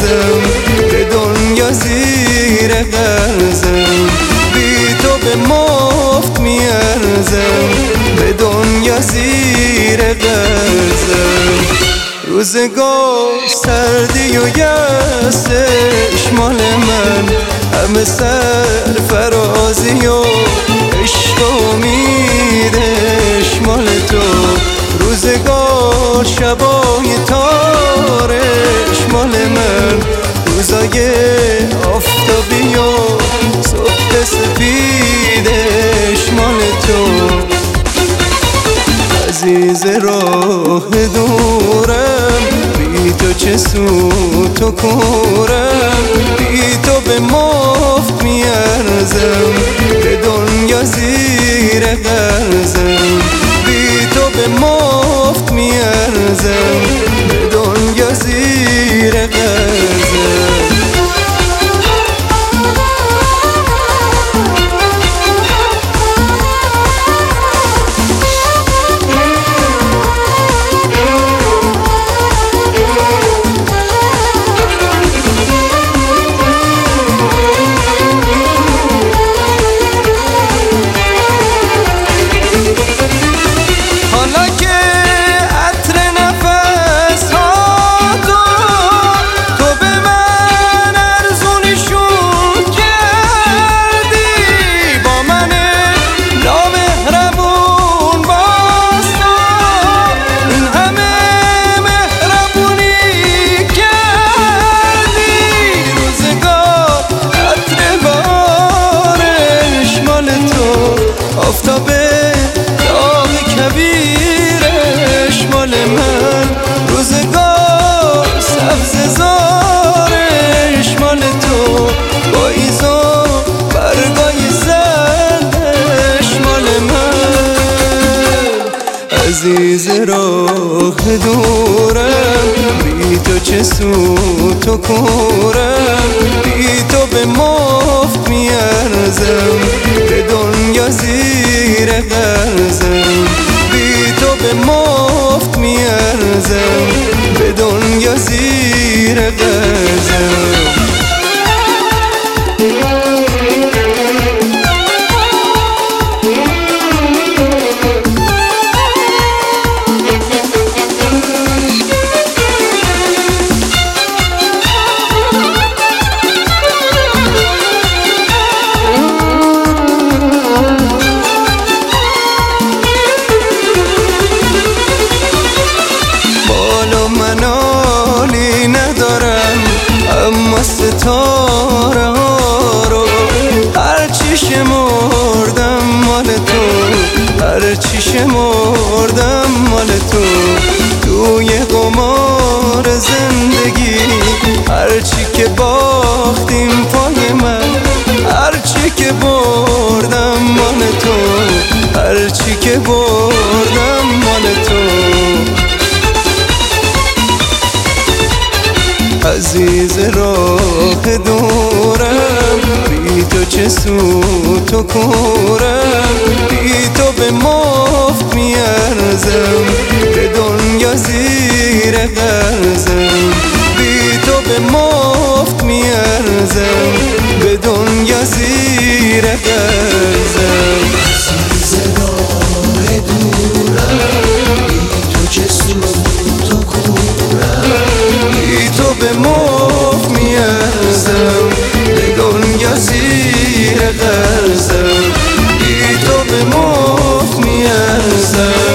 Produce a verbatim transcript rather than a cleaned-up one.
قرضم، به دنیا زیر قرضم، بی تو به مفت میارزم، به دنیا زیر قرضم. روزگار سردی و یأسش مال من، همه سرفرازی و عشق و امیدش مال تو. روزگار شبای تارش مال من، روزای آفتابی و صبح سپیدش مال تو. عزیز راه دورم، بی تو چه سود و کورم، بی تو به مفت میارزم، به دنیا زیر قرضم، بی تو به مفت میارزم، به دنیا زیر قرضم. آفتابه داغ کبیرش مال من، روزگار سبز زارش مال تو، با ایزا برگای زردش مال من. عزیز راه دورم، بی تو چه سود و کورم، بی تو به مفت میارزم، به دنیا زیر قرضم، بی تو به مفت میارزم، به دنیا زیر قرضم. منالی ندارم اما ستاره ها رو هرچی شمردم مال تو، هرچی شمردم مال تو. توی قمار زندگی هرچی که باختیم پای من، هرچی که بردم مال تو، هرچی که بردم مال تو. عزیز راه دورم، بی تو چه سود و کورم، بی تو به مفت میارزم، به دنیا زیر قرضم، بی تو به مفت میارزم، به دنیا زیر قرضم. عزیز راه دورم، بی تو چه سود و کورم، بی تو به مفت میارزم، به دنیا زیر قرضم، بی تو به مفت میارزم.